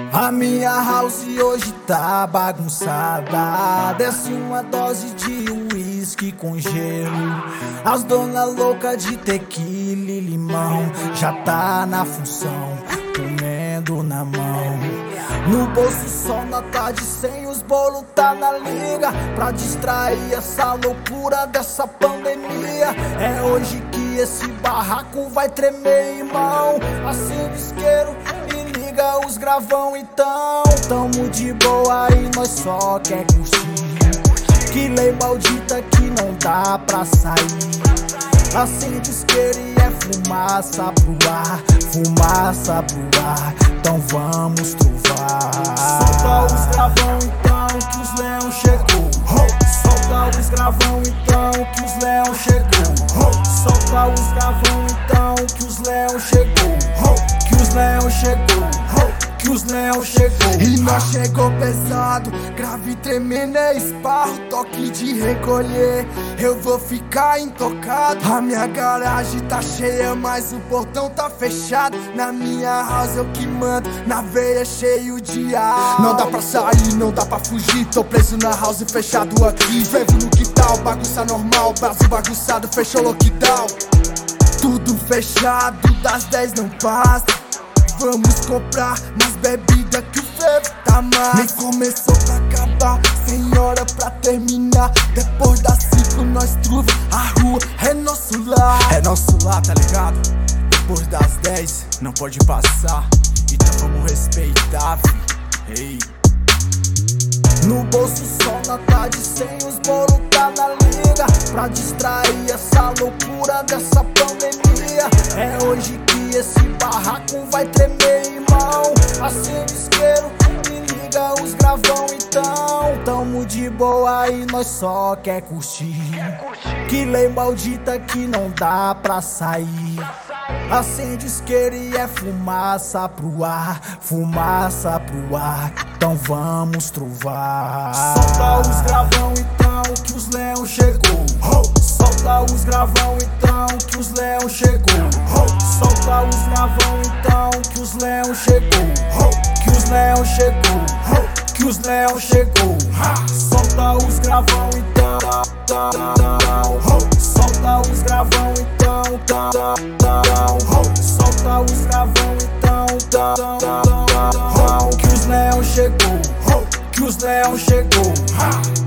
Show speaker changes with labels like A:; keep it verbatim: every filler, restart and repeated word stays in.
A: A minha house hoje tá bagunçada. Desce uma dose de uísque com gelo. As dona louca de tequila e limão já tá na função, comendo na mão. No bolso só na tarde, sem os bolos tá na liga, pra distrair essa loucura dessa pandemia. É hoje que esse barraco vai tremer, irmão. Acende o isqueiro e liga os gravão então. Tamo de boa e nós só quer curtir. Que lei maldita que não dá pra sair. Acende o isqueiro e é fumaça pro ar, fumaça pro ar, então vamos trovar. Solta os gravão então que os leão chegou. Solta os gravão então que os leão chegou. Solta os gravão então que os leão chegou. Que os leão chegou. Que os leão chegou.
B: E nós chegou pesado, grave tremendo é esparro, toque de recolher, eu vou ficar intocado. A minha garagem tá cheia, mas o portão tá fechado. Na minha house eu que mando, na veia cheio de ar. Não dá pra sair, não dá pra fugir, tô preso na house fechado aqui. Fervo no quintal, bagunça normal, Brasil bagunçado, fechou lockdown. Tudo fechado, das dez não passa. Vamos comprar nas bebidas que o fervo tá mais. Nem começou pra acabar, sem hora pra terminar. Depois das cinco nós truva, a rua é nosso lar.
A: É nosso lar, tá ligado? Depois das dez não pode passar, então vamos respeitar, fi. Ei. No bolso só na tarde, sem os bolos tá na liga, pra distrair essa loucura dessa pandemia. É hoje que esse barraco vai tremer, irmão. Acende o isqueiro e liga os gravão então. Tamo de boa e nós só quer curtir. Que lei maldita que não dá pra sair. Acende o isqueiro e é fumaça pro ar, fumaça pro ar, então vamos trovar. Solta os gravão então que os leão chegou. Solta os gravão então que os leão chegou. Solta os gravão então que os leão chegou. Que os leão chegou. Que os leão chegou. Solta os gravão então. Solta os gravão então. Solta os gravão então. Que os leão chegou. Que os leão chegou.